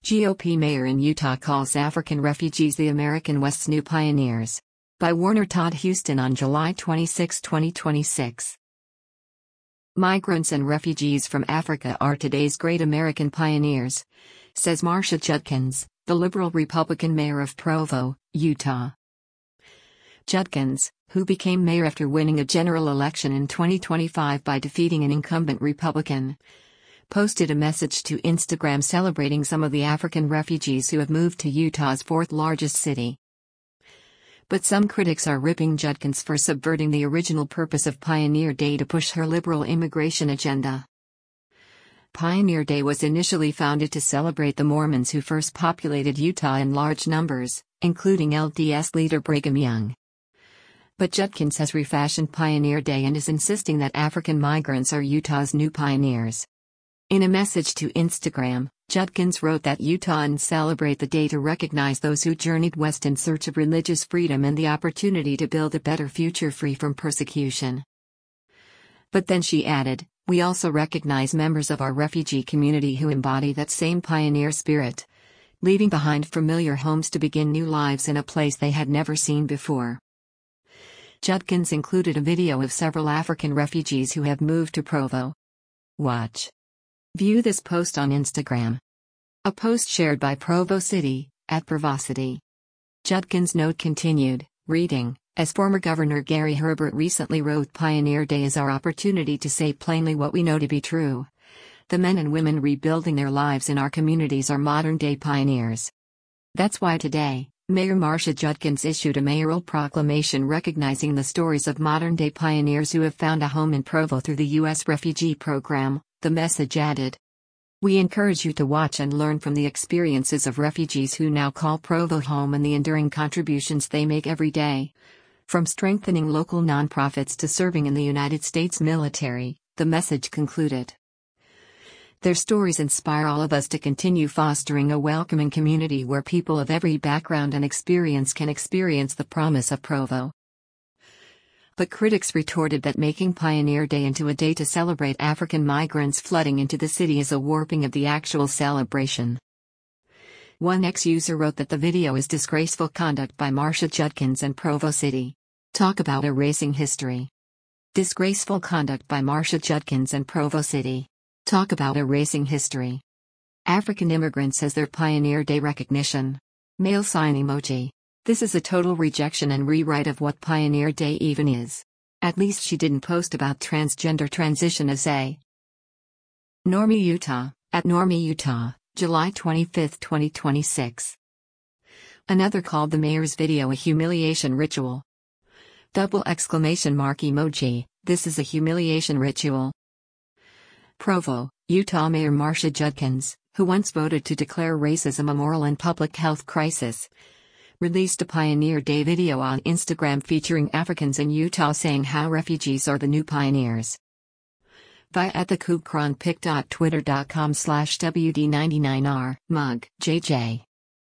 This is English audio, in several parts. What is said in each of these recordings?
GOP mayor in Utah calls African refugees the American West's new pioneers. By Warner Todd Huston on July 26, 2026. Migrants and refugees from Africa are today's great American pioneers, says Marsha Judkins, the liberal Republican mayor of Provo, Utah. Judkins, who became mayor after winning a general election in 2025 by defeating an incumbent Republican, posted a message to Instagram celebrating some of the African refugees who have moved to Utah's fourth largest city. But some critics are ripping Judkins for subverting the original purpose of Pioneer Day to push her liberal immigration agenda. Pioneer Day was initially founded to celebrate the Mormons who first populated Utah in large numbers, including LDS leader Brigham Young. But Judkins has refashioned Pioneer Day and is insisting that African migrants are Utah's new pioneers. In a message to Instagram, Judkins wrote that Utahns celebrate the day to recognize those who journeyed west in search of religious freedom and the opportunity to build a better future free from persecution. But then she added, "We also recognize members of our refugee community who embody that same pioneer spirit, leaving behind familiar homes to begin new lives in a place they had never seen before." Judkins included a video of several African refugees who have moved to Provo. Watch. View this post on Instagram. A post shared by Provo City, at Provocity. Judkins' note continued, reading, "As former Governor Gary Herbert recently wrote, Pioneer Day is our opportunity to say plainly what we know to be true. The men and women rebuilding their lives in our communities are modern-day pioneers. That's why today, Mayor Marsha Judkins issued a mayoral proclamation recognizing the stories of modern-day pioneers who have found a home in Provo through the U.S. Refugee Program," the message added. "We encourage you to watch and learn from the experiences of refugees who now call Provo home and the enduring contributions they make every day. From strengthening local nonprofits to serving in the United States military," the message concluded. "Their stories inspire all of us to continue fostering a welcoming community where people of every background and experience can experience the promise of Provo." But critics retorted that making Pioneer Day into a day to celebrate African migrants flooding into the city is a warping of the actual celebration. One ex-user wrote that the video is disgraceful conduct by Marsha Judkins and Provo City. Talk about erasing history. Disgraceful conduct by Marsha Judkins and Provo City. Talk about erasing history. African immigrants as their Pioneer Day recognition. Male sign emoji. This is a total rejection and rewrite of what Pioneer Day even is. At least she didn't post about transgender transition as a Normie Utah, at Normie Utah, July 25, 2026. Another called the mayor's video a humiliation ritual. Double exclamation mark emoji, this is a humiliation ritual. Provo, Utah Mayor Marsha Judkins, who once voted to declare racism a moral and public health crisis, released a Pioneer Day video on Instagram featuring Africans in Utah saying how refugees are the new pioneers. Via at thekubkronpic.twitter.com/WD99R, mug, JJ.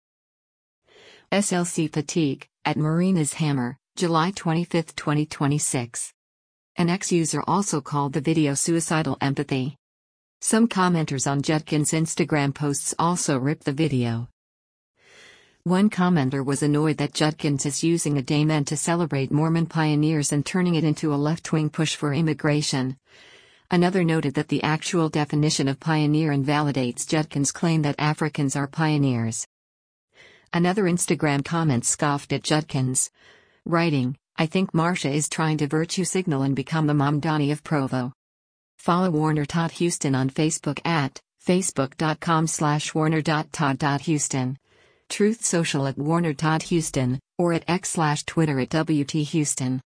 SLC Fatigue, at Marina's Hammer, July 25, 2026. An ex-user also called the video suicidal empathy. Some commenters on Judkins' Instagram posts also ripped the video. One commenter was annoyed that Judkins is using a day meant to celebrate Mormon pioneers and turning it into a left-wing push for immigration. Another noted that the actual definition of pioneer invalidates Judkins' claim that Africans are pioneers. Another Instagram comment scoffed at Judkins, writing, "I think Marsha is trying to virtue signal and become the Mamdani of Provo." Follow Warner Todd Huston on Facebook at facebook.com/warner.todd.huston. Truth Social at Warner Todd Huston, or at x/Twitter at WT Huston.